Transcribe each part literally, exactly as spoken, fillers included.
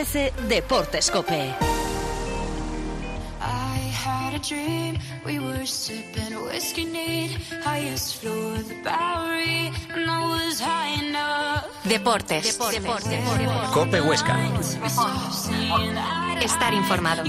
Deportes Cope. Deportes. Deportes. Deportes. Cope Huesca. Estar informado.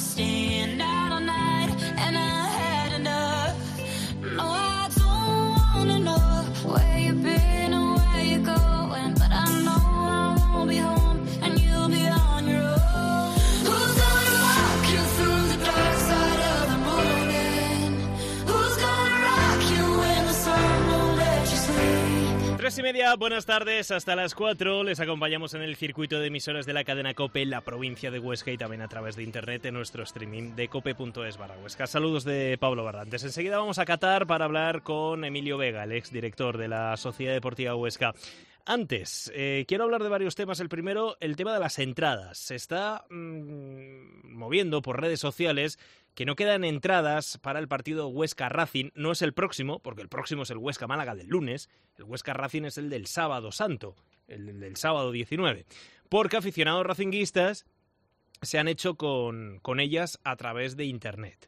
Tres y media, buenas tardes, hasta las cuatro. Les acompañamos en el circuito de emisoras de la cadena COPE en la provincia de Huesca y también a través de internet en nuestro streaming de cope punto es barra Huesca. Saludos de Pablo Barrantes. Enseguida vamos a Qatar para hablar con Emilio Vega, el exdirector de la Sociedad Deportiva Huesca. Antes, eh, quiero hablar de varios temas. El primero, el tema de las entradas. Se está mmm, moviendo por redes sociales que no quedan entradas para el partido Huesca-Racing. No es el próximo, porque el próximo es el Huesca-Málaga del lunes. El Huesca-Racing es el del sábado santo, el del sábado diecinueve. Porque aficionados racinguistas se han hecho con, con ellas a través de internet.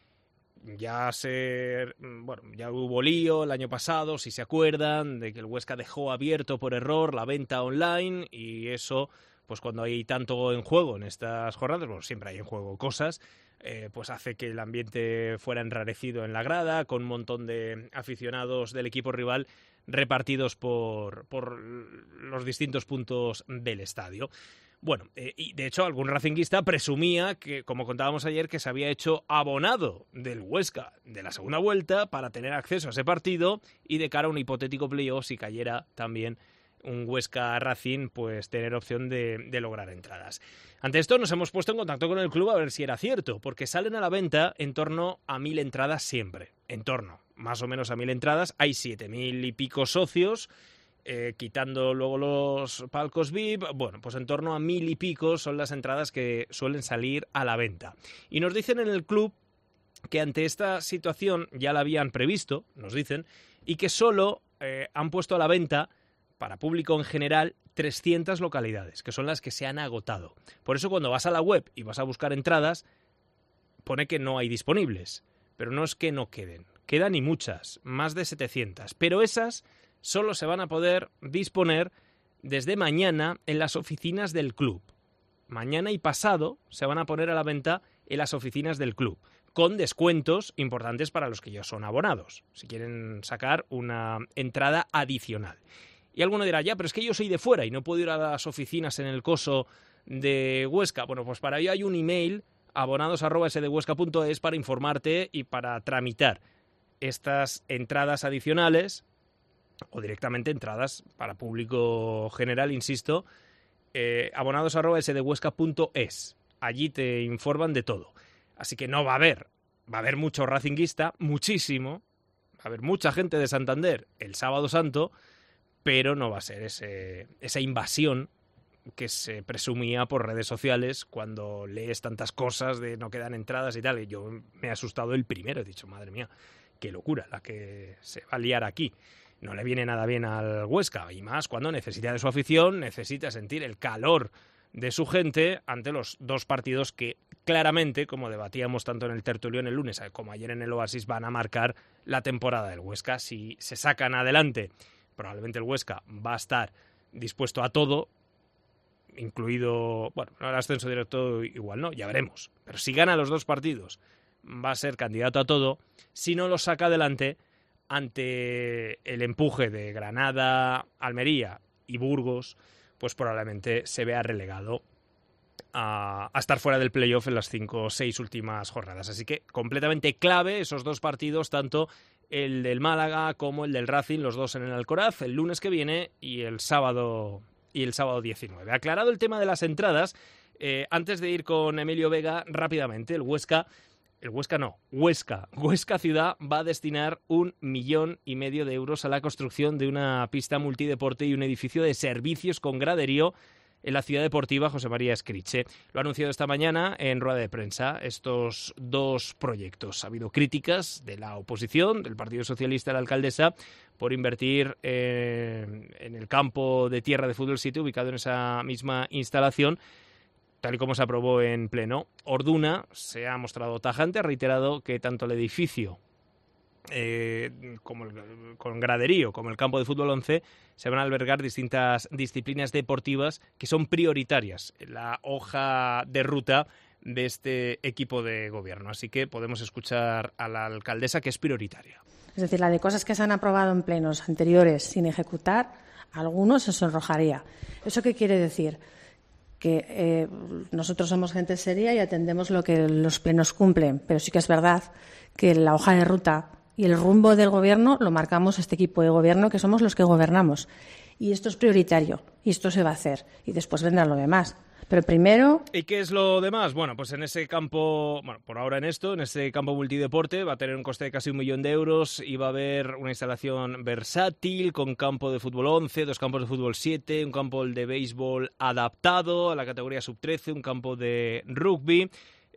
Ya se, bueno, ya hubo lío el año pasado, si se acuerdan, de que el Huesca dejó abierto por error la venta online y eso, pues cuando hay tanto en juego en estas jornadas, bueno, siempre hay en juego cosas, eh, pues hace que el ambiente fuera enrarecido en la grada, con un montón de aficionados del equipo rival repartidos por, por los distintos puntos del estadio. Bueno, eh, y de hecho algún racinguista presumía que, como contábamos ayer, que se había hecho abonado del Huesca de la segunda vuelta para tener acceso a ese partido y de cara a un hipotético playoff, si cayera también un Huesca-Racing, pues tener opción de, de lograr entradas. Ante esto nos hemos puesto en contacto con el club a ver si era cierto, porque salen a la venta en torno a mil entradas siempre, en torno más o menos a mil entradas, hay siete mil y pico socios. Eh, quitando luego los palcos V I P, bueno, pues en torno a mil y pico son las entradas que suelen salir a la venta. Y nos dicen en el club que ante esta situación ya la habían previsto, nos dicen, y que solo eh, han puesto a la venta, para público en general, trescientas localidades, que son las que se han agotado. Por eso cuando vas a la web y vas a buscar entradas, pone que no hay disponibles, pero no es que no queden, quedan y muchas, más de setecientas, pero esas solo se van a poder disponer desde mañana en las oficinas del club. Mañana y pasado se van a poner a la venta en las oficinas del club, con descuentos importantes para los que ya son abonados, si quieren sacar una entrada adicional. Y alguno dirá, ya, pero es que yo soy de fuera y no puedo ir a las oficinas en el coso de Huesca. Bueno, pues para ello hay un email, abonados arroba ese de huesca punto es, para informarte y para tramitar estas entradas adicionales, o directamente entradas para público general, insisto, eh, abonados arroba ese de huesca punto es. Allí te informan de todo. Así que no va a haber, va a haber mucho racinguista, muchísimo, va a haber mucha gente de Santander el sábado santo, pero no va a ser ese, esa invasión que se presumía por redes sociales cuando lees tantas cosas de no quedan entradas y tal. Y yo me he asustado el primero, he dicho, madre mía, qué locura la que se va a liar aquí. No le viene nada bien al Huesca, y más cuando necesita de su afición, necesita sentir el calor de su gente ante los dos partidos que claramente, como debatíamos tanto en el tertulión el lunes como ayer en el Oasis, van a marcar la temporada del Huesca. Si se sacan adelante, probablemente el Huesca va a estar dispuesto a todo, incluido, bueno, el ascenso directo igual no, ya veremos. Pero si gana los dos partidos, va a ser candidato a todo. Si no lo saca adelante, ante el empuje de Granada, Almería y Burgos, pues probablemente se vea relegado a, a estar fuera del playoff en las cinco o seis últimas jornadas. Así que completamente clave esos dos partidos, tanto el del Málaga como el del Racing, los dos en el Alcoraz, el lunes que viene y el sábado, y el sábado diecinueve. Aclarado el tema de las entradas, eh, antes de ir con Emilio Vega, rápidamente, el Huesca... El Huesca no, Huesca. Huesca Ciudad va a destinar un millón y medio de euros a la construcción de una pista multideporte y un edificio de servicios con graderío en la ciudad deportiva José María Escriche. Lo ha anunciado esta mañana en rueda de prensa estos dos proyectos. Ha habido críticas de la oposición, del Partido Socialista y la alcaldesa, por invertir eh, en el campo de tierra de Fútbol City ubicado en esa misma instalación. tal y como se aprobó en pleno. Orduna se ha mostrado tajante, ha reiterado que tanto el edificio eh, como el, con graderío como el campo de fútbol once se van a albergar distintas disciplinas deportivas que son prioritarias en la hoja de ruta de este equipo de gobierno. Así que podemos escuchar a la alcaldesa, que es prioritaria. Es decir, la de cosas que se han aprobado en plenos anteriores sin ejecutar, algunos se sonrojaría. ¿Eso qué quiere decir? Que eh, nosotros somos gente seria y atendemos lo que los plenos cumplen, pero sí que es verdad que la hoja de ruta y el rumbo del gobierno lo marcamos este equipo de gobierno, que somos los que gobernamos. Y esto es prioritario, y esto se va a hacer, y después vendrá lo demás. Pero primero... ¿Y qué es lo demás? Bueno, pues en ese campo, bueno, por ahora en esto, en ese campo multideporte va a tener un coste de casi un millón de euros y va a haber una instalación versátil con campo de fútbol once, dos campos de fútbol siete, un campo de béisbol adaptado a la categoría sub trece, un campo de rugby,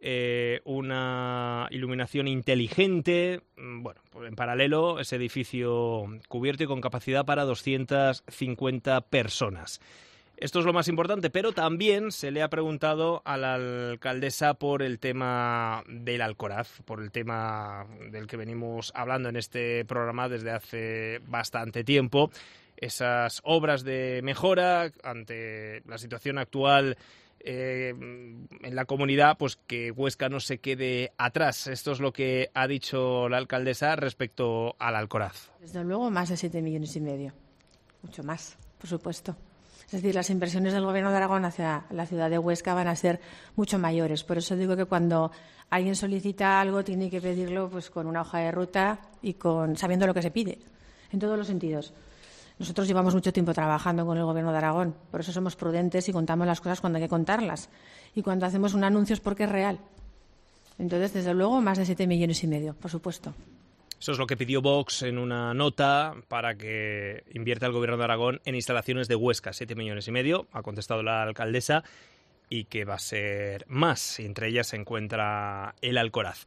eh, una iluminación inteligente. Bueno, pues en paralelo ese edificio cubierto y con capacidad para doscientas cincuenta personas. Esto es lo más importante, pero también se le ha preguntado a la alcaldesa por el tema del Alcoraz, por el tema del que venimos hablando en este programa desde hace bastante tiempo. Esas obras de mejora ante la situación actual eh, en la comunidad, pues que Huesca no se quede atrás. Esto es lo que ha dicho la alcaldesa respecto al Alcoraz. Desde luego, más de siete millones y medio. Mucho más, por supuesto. Es decir, las inversiones del Gobierno de Aragón hacia la ciudad de Huesca van a ser mucho mayores. Por eso digo que cuando alguien solicita algo tiene que pedirlo pues con una hoja de ruta y con sabiendo lo que se pide, en todos los sentidos. Nosotros llevamos mucho tiempo trabajando con el Gobierno de Aragón, por eso somos prudentes y contamos las cosas cuando hay que contarlas. Y cuando hacemos un anuncio es porque es real. Entonces, desde luego, más de siete millones y medio, por supuesto. Eso es lo que pidió Vox en una nota para que invierta el Gobierno de Aragón en instalaciones de Huesca, siete millones y medio, ha contestado la alcaldesa, y que va a ser más. Entre ellas se encuentra el Alcoraz.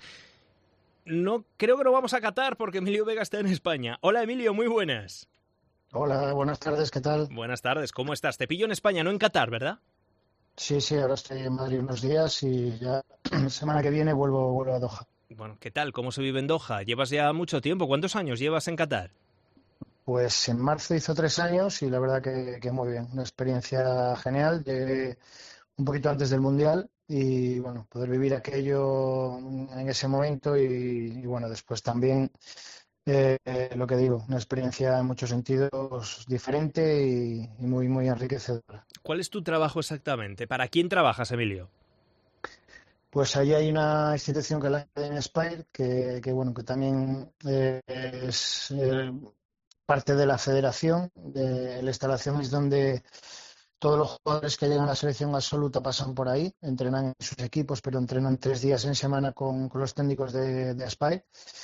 No, creo que no vamos a Qatar porque Emilio Vega está en España. Hola Emilio, muy buenas. Hola, buenas tardes, ¿qué tal? Buenas tardes, ¿cómo estás? Te pillo en España, no en Qatar, ¿verdad? Sí, sí, ahora estoy en Madrid unos días y ya la semana que viene vuelvo, vuelvo a Doha. Bueno, ¿qué tal? ¿Cómo se vive en Doha? Llevas ya mucho tiempo. ¿Cuántos años llevas en Qatar? Pues en marzo hizo tres años y la verdad que, que muy bien. Una experiencia genial. Llegué un poquito antes del Mundial y, bueno, poder vivir aquello en ese momento y, y bueno, después también, eh, eh, lo que digo, una experiencia en muchos sentidos diferente y, y muy, muy enriquecedora. ¿Cuál es tu trabajo exactamente? ¿Para quién trabajas, Emilio? Pues ahí hay una institución que es la Academia Spire, que, que bueno, que también eh, es eh, parte de la federación. De la instalación es donde todos los jugadores que llegan a la selección absoluta pasan por ahí, entrenan en sus equipos, pero entrenan tres días en semana con, con los técnicos de, de Spire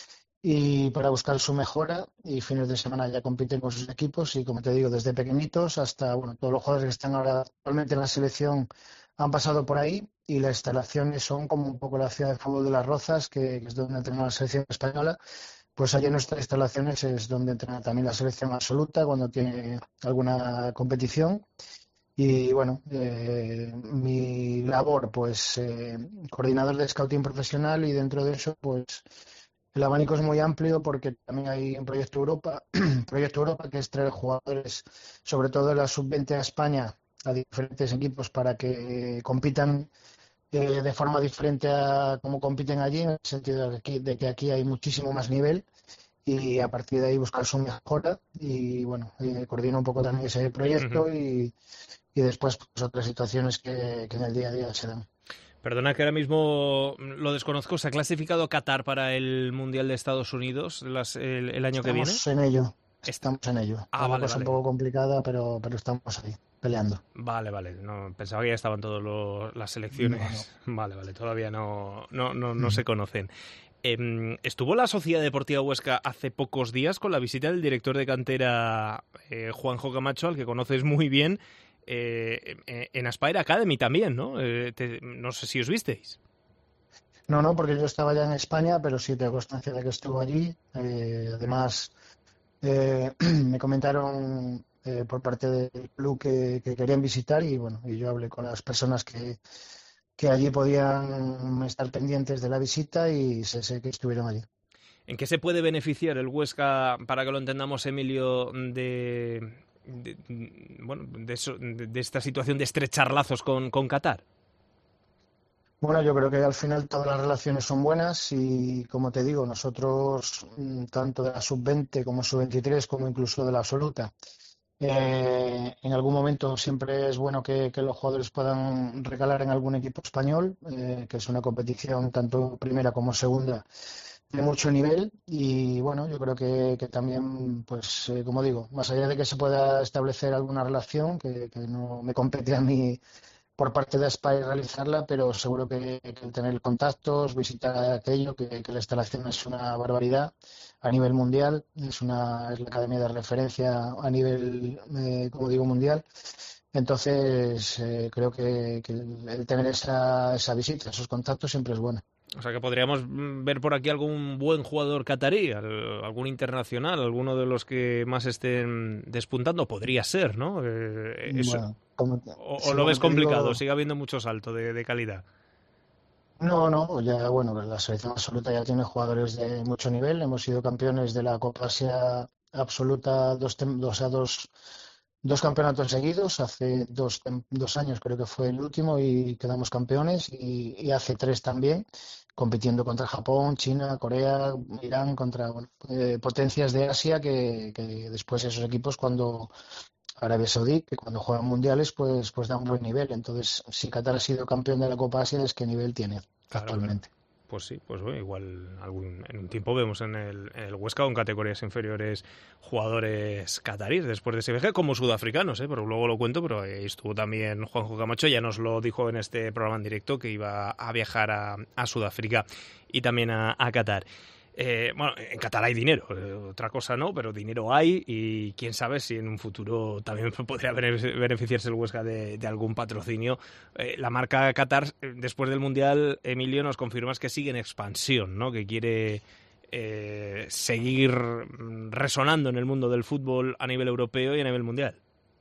y para buscar su mejora, y fines de semana ya compiten con sus equipos y, como te digo, desde pequeñitos hasta, bueno, todos los jugadores que están ahora actualmente en la selección han pasado por ahí, y las instalaciones son como un poco la ciudad de fútbol de Las Rozas, que, que es donde entrena la selección española. Pues allí en nuestras instalaciones es donde entrena también la selección absoluta cuando tiene alguna competición. Y bueno, eh, mi labor, pues eh, coordinador de scouting profesional, y dentro de eso, pues el abanico es muy amplio porque también hay un Proyecto Europa, Proyecto Europa, que es traer jugadores, sobre todo de la sub veinte a España, a diferentes equipos para que compitan eh, de forma diferente a cómo compiten allí, en el sentido de que, de que aquí hay muchísimo más nivel, y a partir de ahí buscar su mejora. Y bueno, eh, coordino un poco también ese proyecto. Uh-huh. y, y después pues, otras situaciones que, que en el día a día se dan. Perdona que ahora mismo lo desconozco. ¿Se ha clasificado Qatar para el Mundial de Estados Unidos las, el, el año estamos que viene? Estamos en ello. Estamos en ello. Ah, Una vale, cosa vale. un poco complicada, pero, pero estamos ahí, peleando. Vale, vale. No, pensaba que ya estaban todas las selecciones. No, no. Vale, vale. Todavía no, no, no, no mm. se conocen. Eh, estuvo la Sociedad Deportiva Huesca hace pocos días con la visita del director de cantera, eh, Juanjo Camacho, al que conoces muy bien, eh, en Aspire Academy también, ¿no? Eh, te, no sé si os visteis. No, no, porque yo estaba ya en España, pero sí tengo constancia de que estuvo allí. Eh, además, eh, me comentaron eh, por parte del club que, que querían visitar, y bueno, y yo hablé con las personas que, que allí podían estar pendientes de la visita y sé, sé que estuvieron allí. ¿En qué se puede beneficiar el Huesca, para que lo entendamos, Emilio, de, de, bueno, de, eso, de, de esta situación de estrechar lazos con, con Qatar? Bueno, yo creo que al final todas las relaciones son buenas y, como te digo, nosotros, tanto de la sub veinte como sub veintitrés, como incluso de la absoluta, eh, en algún momento siempre es bueno que, que los jugadores puedan recalar en algún equipo español, eh, que es una competición tanto primera como segunda de mucho nivel y bueno, yo creo que, que también, pues eh, como digo, más allá de que se pueda establecer alguna relación, que, que no me compete a mí por parte de Aspire realizarla, pero seguro que, que el tener contactos, visitar aquello, que, que la instalación es una barbaridad a nivel mundial, es una es la academia de referencia a nivel, eh, como digo, mundial. Entonces, eh, creo que, que el, el tener esa, esa visita, esos contactos siempre es bueno. O sea que podríamos ver por aquí algún buen jugador catarí, algún internacional, alguno de los que más estén despuntando. Podría ser, ¿no? Eh, eso. Bueno, como, o, sí, o lo ves como te complicado, digo, sigue habiendo mucho salto de, de calidad. no, no, ya bueno, la selección absoluta ya tiene jugadores de mucho nivel. Hemos sido campeones de la Copa Asia absoluta dos, tem- dos, a dos, dos campeonatos seguidos. Hace dos, tem- dos años creo que fue el último y quedamos campeones y, y hace tres también, compitiendo contra Japón, China, Corea, Irán, contra bueno, eh, potencias de Asia que, que después esos equipos cuando Arabia Saudí, que cuando juegan mundiales pues, pues da un buen nivel. Entonces, si Qatar ha sido campeón de la Copa Asia, es qué nivel tiene Claro, claro. actualmente. Pues sí, pues bueno, igual algún, en un tiempo vemos en el, en el Huesca o en categorías inferiores jugadores cataríes después de ese viaje, como sudafricanos, ¿eh? Pero luego lo cuento, pero ahí estuvo también Juanjo Camacho, ya nos lo dijo en este programa en directo que iba a viajar a, a Sudáfrica y también a, a Qatar. Eh, bueno, en Qatar hay dinero, eh, otra cosa no, pero dinero hay y quién sabe si en un futuro también podría beneficiarse el Huesca de, de algún patrocinio. Eh, la marca Qatar, eh, después del Mundial, Emilio, nos confirmas que sigue en expansión, ¿no? Que quiere eh, seguir resonando en el mundo del fútbol a nivel europeo y a nivel mundial.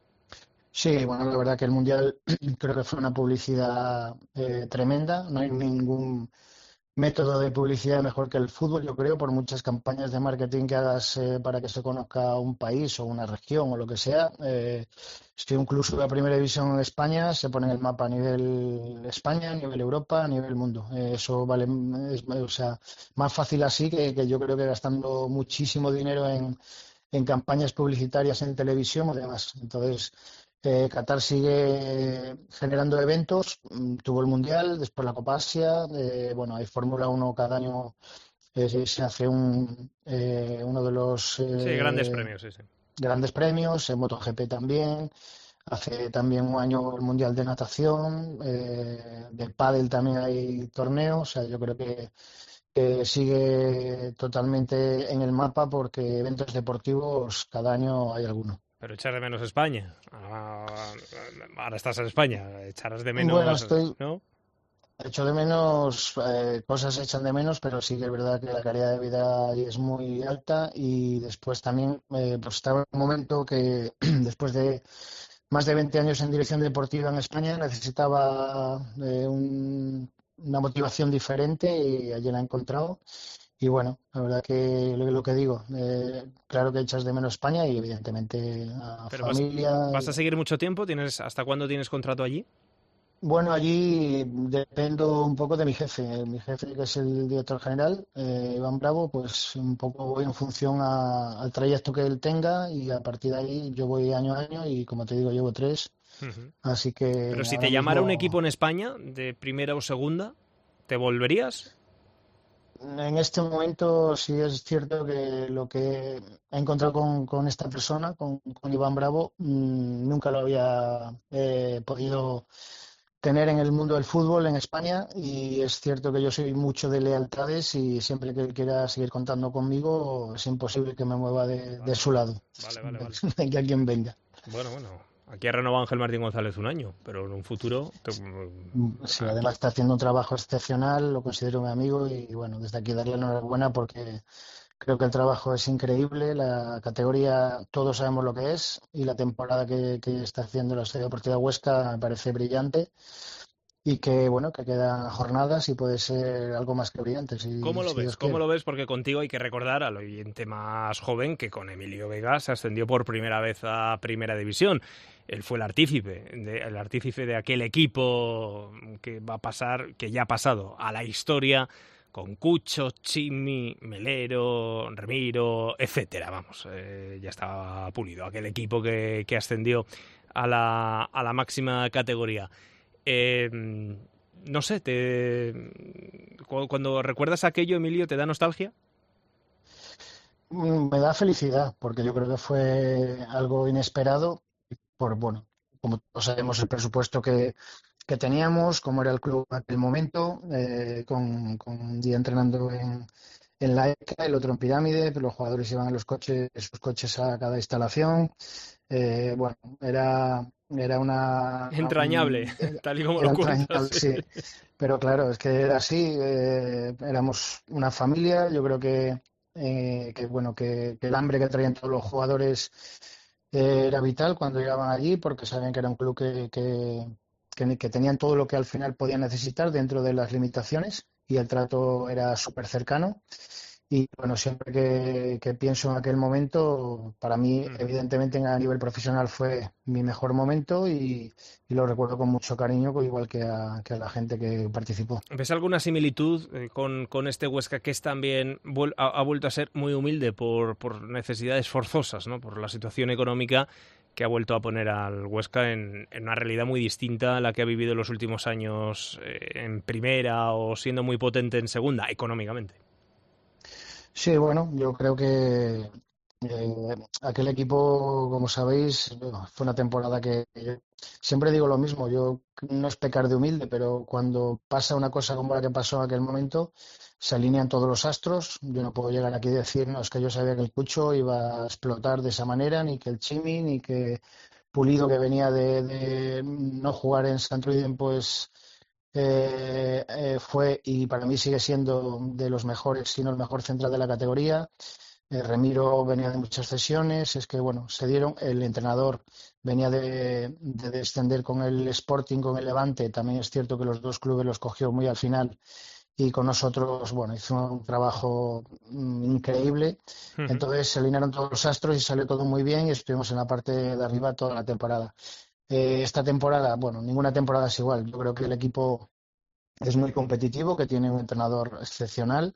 Sí, bueno, la verdad que el Mundial creo que fue una publicidad eh, tremenda. No hay ningún método de publicidad mejor que el fútbol, yo creo, por muchas campañas de marketing que hagas eh, para que se conozca un país o una región o lo que sea. Eh, si un club sube a Primera División en España, se pone en el mapa a nivel España, a nivel Europa, a nivel mundo. Eh, eso vale, es, o sea, más fácil así que, que yo creo que gastando muchísimo dinero en, en campañas publicitarias en televisión o demás. Entonces, eh, Qatar sigue generando eventos, mm, tuvo el Mundial, después la Copa Asia, eh, bueno, hay Fórmula uno cada año, eh, se se hace un, eh, uno de los Sí, grandes eh, premios, sí, sí. grandes premios, en MotoGP también, hace también un año el Mundial de Natación, eh, de pádel también hay torneos, o sea, yo creo que, que sigue totalmente en el mapa porque eventos deportivos cada año hay alguno. Pero echar de menos España. Ah, ahora estás en España, echarás de Bueno, menos, estoy, ¿no? echo de menos, eh, cosas se echan de menos, pero sí que es verdad que la calidad de vida ahí es muy alta y después también, eh, pues estaba en un momento que después de más de veinte años en dirección deportiva en España necesitaba eh, un- una motivación diferente y allí la he encontrado. Y bueno, la verdad que lo, lo que digo, eh, claro que echas de menos España y evidentemente a Pero vas, familia. vas a seguir mucho tiempo. ¿Tienes hasta cuándo tienes contrato allí? Bueno, allí dependo un poco de mi jefe. Mi jefe, que es el director general, eh, Iván Bravo, pues un poco voy en función a- al trayecto que él tenga y a partir de ahí yo voy año a año y como te digo, llevo tres. Ujú. Así que Pero si ahora te llamara un equipo mismo, en España de primera o segunda, ¿te volverías? en este momento sí es cierto que lo que he encontrado con, con esta persona, con, con Iván Bravo, mm, nunca lo había eh, podido tener en el mundo del fútbol en España y es cierto que yo soy mucho de lealtades y siempre que él quiera seguir contando conmigo es imposible que me mueva de, de Vale, su lado, vale, vale, vale. de que alguien venga. Bueno, bueno. Aquí ha renovado Ángel Martín González un año, pero en un futuro... te- Sí, aquí. además está haciendo un trabajo excepcional, lo considero mi amigo y bueno, desde aquí darle la enhorabuena porque creo que el trabajo es increíble, la categoría todos sabemos lo que es y la temporada que, que está haciendo la Sociedad Deportiva Huesca me parece brillante. y que bueno, que quedan jornadas y puede ser algo más que brillante. Si, ¿Cómo lo si ves? Dios ¿Cómo quiere. lo ves? Porque contigo hay que recordar al oyente más joven que con Emilio Vega se ascendió por primera vez a Primera División. Él fue el artífice, de, el artífice de aquel equipo que va a pasar, que ya ha pasado a la historia, con Cucho, Chimi, Melero, Remiro, etcétera. Vamos, eh, ya estaba pulido aquel equipo que, que ascendió a la, a la máxima categoría. Eh, no sé, te, cuando recuerdas aquello, Emilio, ¿te da nostalgia? Mm, Me da felicidad, porque yo creo que fue algo inesperado, por, bueno, como todos sabemos, el presupuesto que, que teníamos, cómo era el club en aquel momento, eh, con, con un día entrenando en, en la ECA, el otro en Pirámide, los jugadores iban en los coches, sus coches a cada instalación. Eh, bueno, era, era una... Entrañable, un- era, tal y como lo era cuentas. entrañable, Sí. sí. Pero claro, es que era así, eh, éramos una familia, yo creo que, eh, que bueno, que, que el hambre que traían todos los jugadores eh, era vital cuando llegaban allí, porque sabían que era un club que, que, que, que tenían todo lo que al final podían necesitar dentro de las limitaciones y el trato era súper cercano. Y bueno, siempre que, que pienso en aquel momento, para mí, Uh-huh. evidentemente, a nivel profesional fue mi mejor momento y, y lo recuerdo con mucho cariño, igual que a, que a la gente que participó. ¿Ves alguna similitud eh, con, con este Huesca que es también vuel- ha, ha vuelto a ser muy humilde por, por necesidades forzosas, ¿no? Por la situación económica que ha vuelto a poner al Huesca en, en una realidad muy distinta a la que ha vivido en los últimos años eh, en primera o siendo muy potente en segunda, económicamente? Sí, bueno, yo creo que eh, aquel equipo, como sabéis, bueno, fue una temporada que yo siempre digo lo mismo, yo no es pecar de humilde, pero cuando pasa una cosa como la que pasó en aquel momento, se alinean todos los astros. Yo no puedo llegar aquí y decir, no, es que yo sabía que el Cucho iba a explotar de esa manera, ni que el Chimi, ni que Pulido, que venía de, de no jugar en Santruiden, pues eh, eh, fue y para mí sigue siendo de los mejores, si no el mejor central de la categoría. Eh, Remiro venía de muchas cesiones, es que bueno, se dieron, el entrenador venía de, de descender con el Sporting, con el Levante, también es cierto que los dos clubes los cogió muy al final y con nosotros, bueno, hizo un trabajo mm, increíble. Uh-huh. Entonces se alinearon todos los astros y salió todo muy bien y estuvimos en la parte de arriba toda la temporada. Eh, esta temporada, bueno, ninguna temporada es igual. Yo creo que el equipo es muy competitivo, que tiene un entrenador excepcional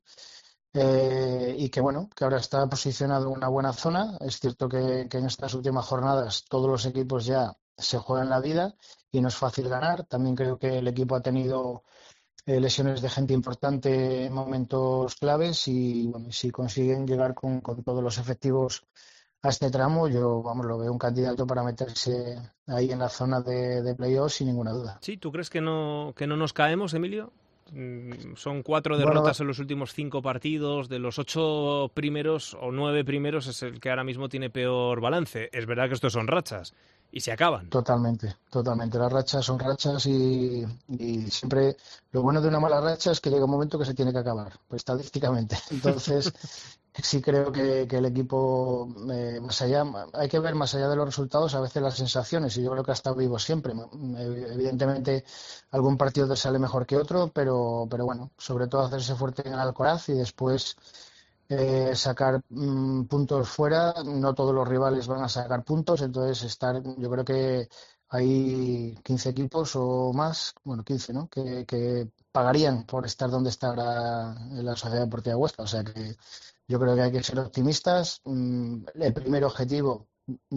eh, y que bueno, que ahora está posicionado en una buena zona. Es cierto que, que en estas últimas jornadas todos los equipos ya se juegan la vida y no es fácil ganar. También creo que el equipo ha tenido eh, lesiones de gente importante en momentos claves y bueno, si consiguen llegar con, con todos los efectivos a este tramo, yo vamos, lo veo un candidato para meterse ahí en la zona de, de playoffs sin ninguna duda. Sí, ¿tú crees que no, que no nos caemos, Emilio? Mm, Son cuatro Bueno, derrotas en los últimos cinco partidos. De los ocho primeros o nueve primeros es el que ahora mismo tiene peor balance. Es verdad que estos son rachas y se acaban. totalmente, totalmente. Las rachas son rachas y, y siempre lo bueno de una mala racha es que llega un momento que se tiene que acabar, pues, estadísticamente. Entonces, sí creo que, que el equipo, eh, más allá, hay que ver más allá de los resultados, a veces las sensaciones, y yo creo que ha estado vivo siempre. Evidentemente, algún partido te sale mejor que otro, pero, pero bueno, sobre todo hacerse fuerte en el Alcoraz y después eh, sacar mm, puntos fuera. No todos los rivales van a sacar puntos, entonces estar, yo creo que hay quince equipos o más, bueno, quince, ¿no? Que, que pagarían por estar donde está ahora en la Sociedad Deportiva Huesca, o sea que yo creo que hay que ser optimistas. Mm, El primer objetivo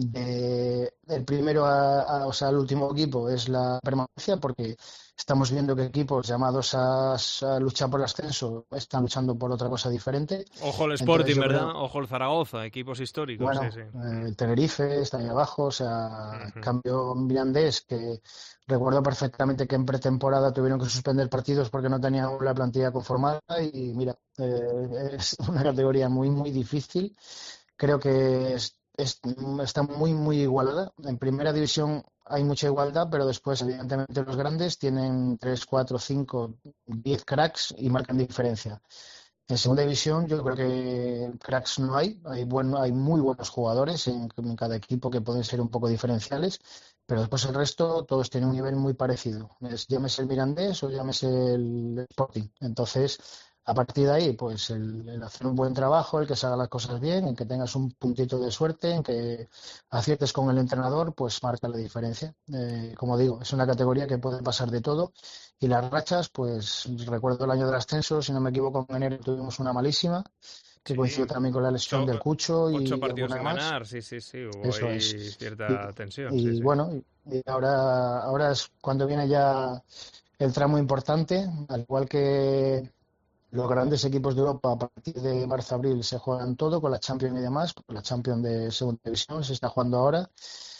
de, el primero a, a- o sea, el último equipo es la permanencia, porque estamos viendo que equipos llamados a, a luchar por el ascenso están luchando por otra cosa diferente. Ojo el Entonces Sporting, yo ¿verdad? creo, Ojo el Zaragoza, equipos históricos, sí, bueno, sí. eh, el Tenerife está ahí abajo, o sea, en Uh-huh. cambio Mirandés, que recuerdo perfectamente que en pretemporada tuvieron que suspender partidos porque no tenían la plantilla conformada y mira, eh, es una categoría muy, muy difícil. Creo que es- es- está muy, muy igualada. En primera división hay mucha igualdad, pero después, evidentemente, los grandes tienen tres, cuatro, cinco, diez cracks y marcan diferencia. En segunda división yo creo que cracks no hay, hay, bueno, hay muy buenos jugadores en, en cada equipo que pueden ser un poco diferenciales, pero después el resto todos tienen un nivel muy parecido, es, llámese el Mirandés o llámese el Sporting. Entonces, a partir de ahí, pues el, el hacer un buen trabajo, el que se hagan las cosas bien, en que tengas un puntito de suerte, en que aciertes con el entrenador, pues marca la diferencia. Eh, como digo, es una categoría que puede pasar de todo. Y las rachas, pues recuerdo el año del ascenso, si no me equivoco, en enero tuvimos una malísima, que sí, coincidió también con la lesión ocho, del Cucho. Y ocho partidos sin ganar, sí, sí, sí, hubo Eso ahí es. cierta y, tensión. Y sí, bueno, sí. y ahora, ahora es cuando viene ya el tramo importante, al igual que los grandes equipos de Europa a partir de marzo-abril se juegan todo con la Champions y demás, la Champions de segunda división se está jugando ahora.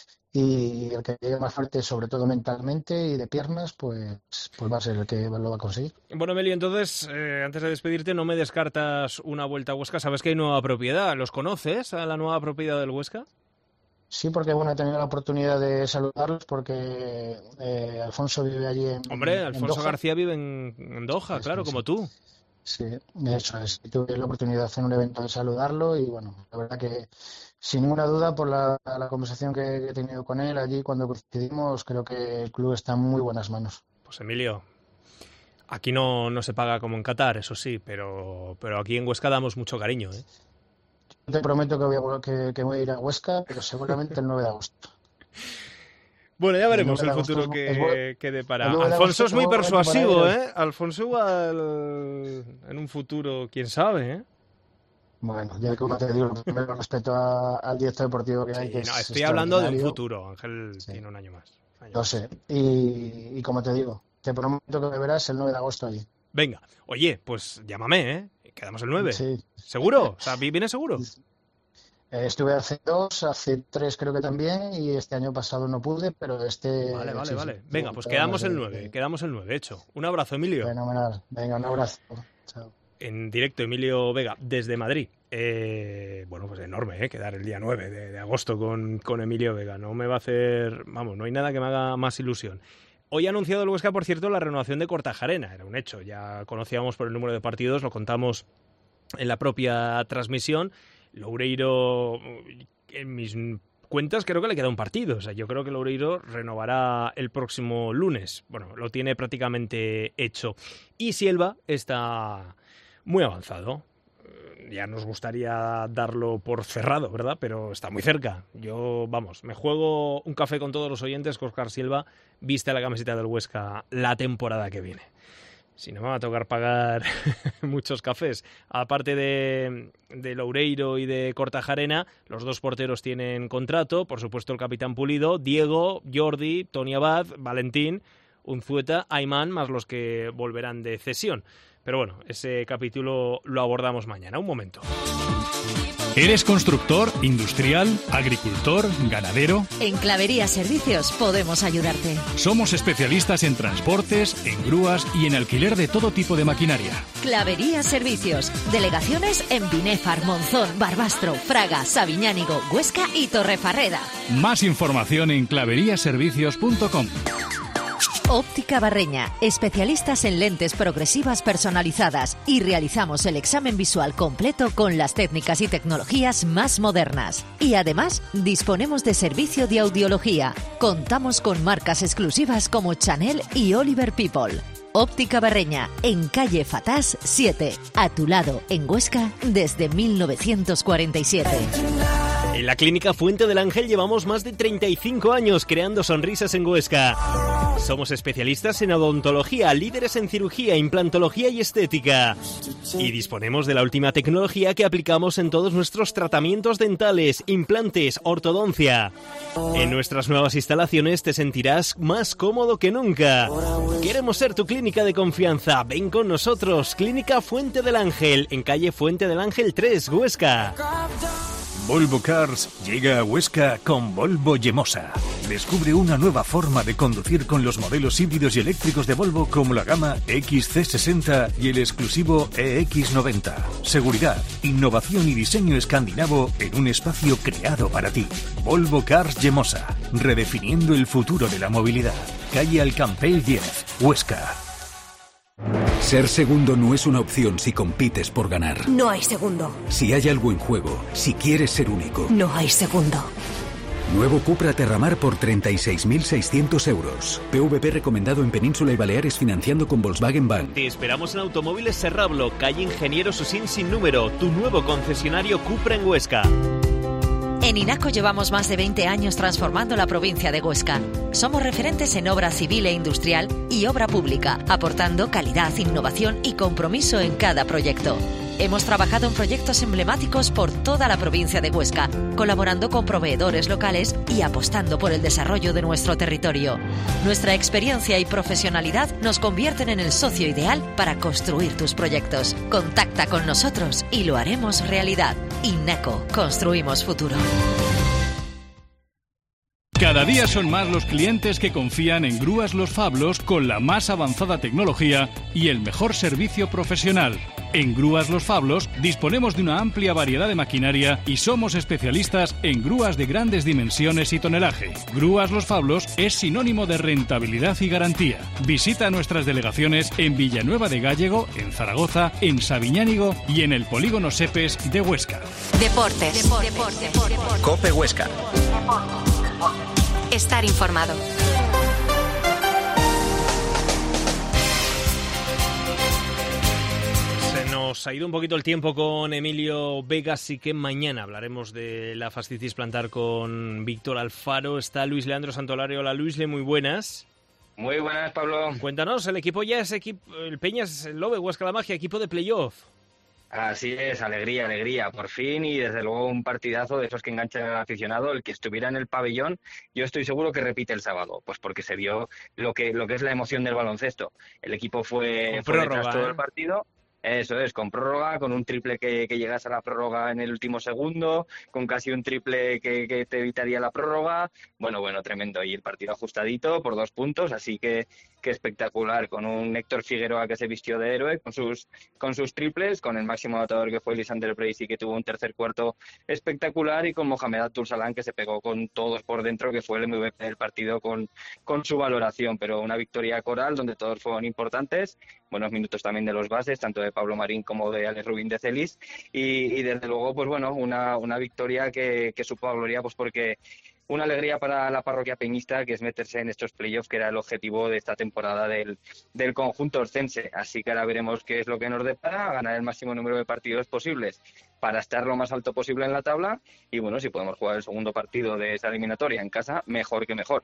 Y el que llegue más fuerte, sobre todo mentalmente y de piernas, pues, pues va a ser el que lo va a conseguir. Bueno, Meli, entonces, eh, antes de despedirte, no me descartas una vuelta a Huesca. Sabes que hay nueva propiedad. ¿Los conoces, a la nueva propiedad del Huesca? Sí, porque bueno, he tenido la oportunidad de saludarlos porque eh, Alfonso vive allí en Hombre, Alfonso en García vive en, en Doha, sí, claro, sí, como sí. tú. Sí, eso es. Tuve la oportunidad de hacer un evento de saludarlo y bueno, la verdad que sin ninguna duda por la, la conversación que he tenido con él allí cuando coincidimos, creo que el club está en muy buenas manos. Pues Emilio, aquí no, no se paga como en Qatar, eso sí, pero, pero aquí en Huesca damos mucho cariño, ¿eh? Yo te prometo que voy, a, que, que voy a ir a Huesca, pero seguramente el nueve de agosto. Bueno, ya veremos el, el futuro que, que depara. Alfonso agosto, es muy persuasivo, ¿eh? Alfonso igual en un futuro, quién sabe, ¿eh? Bueno, ya como te digo, primero respeto a, al director deportivo que sí, hay. Que no, es estoy hablando de un futuro. Ángel sí. tiene un año más. Año Lo sé. Y, y como te digo, te prometo que me verás el nueve de agosto allí. Venga. Oye, pues llámame, ¿eh? Quedamos el nueve. Sí. ¿Seguro? O sea, ¿vienes seguro? Eh, estuve hace dos, hace tres creo que también, y este año pasado no pude, pero este... Vale, vale, sí, vale. Sí, Venga, pues quedamos el nueve. De... Quedamos el nueve, hecho. Un abrazo, Emilio. Fenomenal. Venga, un abrazo. Chao. En directo, Emilio Vega, desde Madrid. Eh, bueno, pues enorme, ¿eh? Quedar el día nueve de, de agosto con, con Emilio Vega. No me va a hacer... Vamos, no hay nada que me haga más ilusión. Hoy ha anunciado el Huesca, por cierto, la renovación de Kortajarena. Era un hecho. Ya conocíamos por el número de partidos, lo contamos en la propia transmisión. Loureiro, en mis cuentas, creo que le queda un partido. O sea, yo creo que Loureiro renovará el próximo lunes. Bueno, lo tiene prácticamente hecho. Y Silva está muy avanzado. Ya nos gustaría darlo por cerrado, ¿verdad? Pero está muy cerca. Yo, vamos, me juego un café con todos los oyentes que Óscar Silva viste la camiseta del Huesca la temporada que viene. Si no me va a tocar pagar muchos cafés. Aparte de, de Loureiro y de Kortajarena, los dos porteros tienen contrato. Por supuesto, el capitán Pulido, Diego, Jordi, Toni Abad, Valentín, Unzueta, Ayman, más los que volverán de cesión. Pero bueno, ese capítulo lo abordamos mañana. Un momento. ¿Eres constructor, industrial, agricultor, ganadero? En Clavería Servicios podemos ayudarte. Somos especialistas en transportes, en grúas y en alquiler de todo tipo de maquinaria. Clavería Servicios. Delegaciones en Binéfar, Monzón, Barbastro, Fraga, Sabiñánigo, Huesca y Torrefarreda. Más información en clavería servicios punto com. Óptica Barreña, especialistas en lentes progresivas personalizadas y realizamos el examen visual completo con las técnicas y tecnologías más modernas. Y además, disponemos de servicio de audiología. Contamos con marcas exclusivas como Chanel y Oliver People. Óptica Barreña, en calle Fatás siete, a tu lado, en Huesca, desde mil novecientos cuarenta y siete. En la Clínica Fuente del Ángel llevamos más de treinta y cinco años creando sonrisas en Huesca. Somos especialistas en odontología, líderes en cirugía, implantología y estética. Y disponemos de la última tecnología que aplicamos en todos nuestros tratamientos dentales, implantes, ortodoncia. En nuestras nuevas instalaciones te sentirás más cómodo que nunca. Queremos ser tu clínica de confianza. Ven con nosotros. Clínica Fuente del Ángel, en calle Fuente del Ángel tres, Huesca. Volvo Cars llega a Huesca con Volvo Yemosa. Descubre una nueva forma de conducir con los modelos híbridos y eléctricos de Volvo como la gama X C sesenta y el exclusivo E X noventa. Seguridad, innovación y diseño escandinavo en un espacio creado para ti. Volvo Cars Yemosa, redefiniendo el futuro de la movilidad. Calle Alcampell diez, Huesca. Ser segundo no es una opción si compites por ganar. No hay segundo. Si hay algo en juego, si quieres ser único. No hay segundo. Nuevo Cupra Terramar por treinta y seis mil seiscientos euros. P V P recomendado en Península y Baleares financiando con Volkswagen Bank. Te esperamos en Automóviles Serrablo, calle Ingeniero Susín sin número, tu nuevo concesionario Cupra en Huesca. En INACO llevamos más de veinte años transformando la provincia de Huesca. Somos referentes en obra civil e industrial y obra pública, aportando calidad, innovación y compromiso en cada proyecto. Hemos trabajado en proyectos emblemáticos por toda la provincia de Huesca, colaborando con proveedores locales y apostando por el desarrollo de nuestro territorio. Nuestra experiencia y profesionalidad nos convierten en el socio ideal para construir tus proyectos. Contacta con nosotros y lo haremos realidad. INACO, construimos futuro. Cada día son más los clientes que confían en Grúas Los Fablos con la más avanzada tecnología y el mejor servicio profesional. En Grúas Los Fablos disponemos de una amplia variedad de maquinaria y somos especialistas en grúas de grandes dimensiones y tonelaje. Grúas Los Fablos es sinónimo de rentabilidad y garantía. Visita nuestras delegaciones en Villanueva de Gállego, en Zaragoza, en Sabiñánigo y en el Polígono Sepes de Huesca. Deportes. Deportes. Deportes. Cope Huesca. Estar informado. Se nos ha ido un poquito el tiempo con Emilio Vega, así que mañana hablaremos de la fascitis plantar con Víctor Alfaro. Está Luis Leandro Santolario. Hola Luis, muy buenas. Muy buenas, Pablo. Cuéntanos, el equipo ya es equipo, el Peñas, el Lobe, Huesca La Magia, equipo de playoff. Así es, alegría, alegría, por fin, y desde luego un partidazo de esos que enganchan al aficionado. El que estuviera en el pabellón, yo estoy seguro que repite el sábado, pues porque se vio lo que lo que es la emoción del baloncesto. El equipo fue, fue detrás todo el partido. Eso es, con prórroga, con un triple que, que llegas a la prórroga en el último segundo, con casi un triple que, que te evitaría la prórroga. Bueno, bueno, tremendo. Y el partido ajustadito por dos puntos, así que, que espectacular. Con un Héctor Figueroa que se vistió de héroe con sus con sus triples, con el máximo anotador que fue Lisander Bracy, que tuvo un tercer cuarto espectacular, y con Mohamed Abdul-Salam, que se pegó con todos por dentro, que fue el M V P del partido con, con su valoración. Pero una victoria coral donde todos fueron importantes. Buenos minutos también de los bases, tanto de Pablo Marín como de Alex Rubín de Celis, y, y desde luego, pues bueno, una, una victoria que, que supo a gloria, pues porque una alegría para la parroquia peñista, que es meterse en estos playoffs, que era el objetivo de esta temporada del, del conjunto orcense. Así que ahora veremos qué es lo que nos depara, ganar el máximo número de partidos posibles para estar lo más alto posible en la tabla, y bueno, si podemos jugar el segundo partido de esa eliminatoria en casa, mejor que mejor.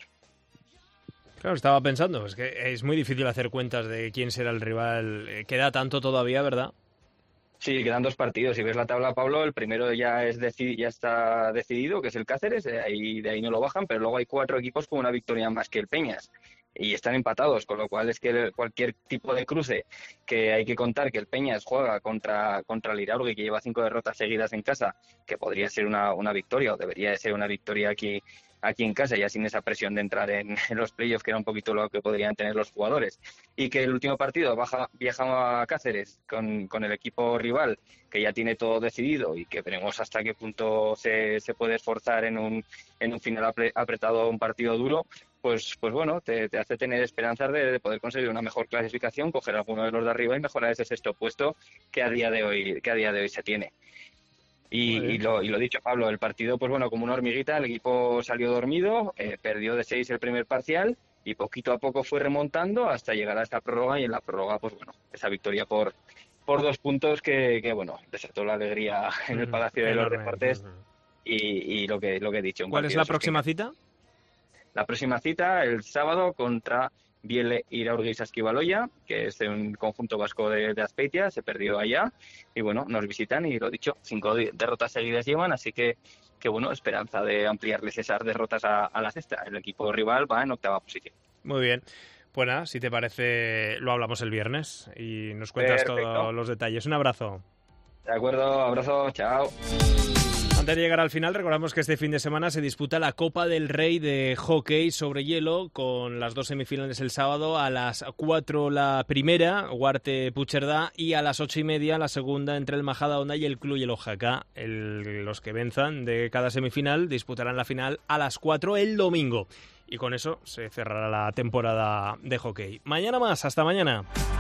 Claro, estaba pensando, es que es muy difícil hacer cuentas de quién será el rival. Queda tanto todavía, ¿verdad? Sí, quedan dos partidos. Si ves la tabla, Pablo, el primero ya es deci- ya está decidido, que es el Cáceres, de ahí, de ahí no lo bajan, pero luego hay cuatro equipos con una victoria más que el Peñas. Y están empatados, con lo cual es que cualquier tipo de cruce que hay que contar, que el Peñas juega contra, contra el Iraurgi, que lleva cinco derrotas seguidas en casa, que podría ser una, una victoria, o debería de ser una victoria aquí aquí en casa, ya sin esa presión de entrar en, en los playoffs, que era un poquito lo que podrían tener los jugadores, y que el último partido baja, viaja a Cáceres con, con el equipo rival, que ya tiene todo decidido, y que veremos hasta qué punto se, se puede esforzar en un, en un final apretado, un partido duro, pues, pues bueno, te, te hace tener esperanzas de, de poder conseguir una mejor clasificación, coger alguno de los de arriba y mejorar ese sexto puesto que a día de hoy, que a día de hoy se tiene. Y, y, lo, y lo dicho, Pablo, el partido, pues bueno, como una hormiguita, el equipo salió dormido, eh, perdió de seis el primer parcial y poquito a poco fue remontando hasta llegar a esta prórroga, y en la prórroga, pues bueno, esa victoria por por dos puntos que, que bueno, desató la alegría en el Palacio de los Deportes, y, y lo que lo que he dicho. ¿Cuál es la próxima cita? La próxima cita, el sábado, contra Biele Iraurgi Saskibaloia, que es un conjunto vasco de, de Azpeitia, se perdió allá, y bueno, nos visitan, y lo dicho, cinco derrotas seguidas llevan, así que, que bueno, esperanza de ampliarles esas derrotas a, a la sexta. El equipo rival va en octava posición. Muy bien. Pues nada, si te parece, lo hablamos el viernes y nos cuentas Perfecto. Todos los detalles. Un abrazo. De acuerdo, abrazo, chao. Antes de llegar al final, recordamos que este fin de semana se disputa la Copa del Rey de hockey sobre hielo, con las dos semifinales el sábado. A las cuatro la primera, Huarte-Puigcerdá, y a las ocho y media la segunda, entre el Majadahonda y el Club Yellow-Jaca. El, los que venzan de cada semifinal disputarán la final a las cuatro el domingo. Y con eso se cerrará la temporada de hockey. Mañana más, hasta mañana.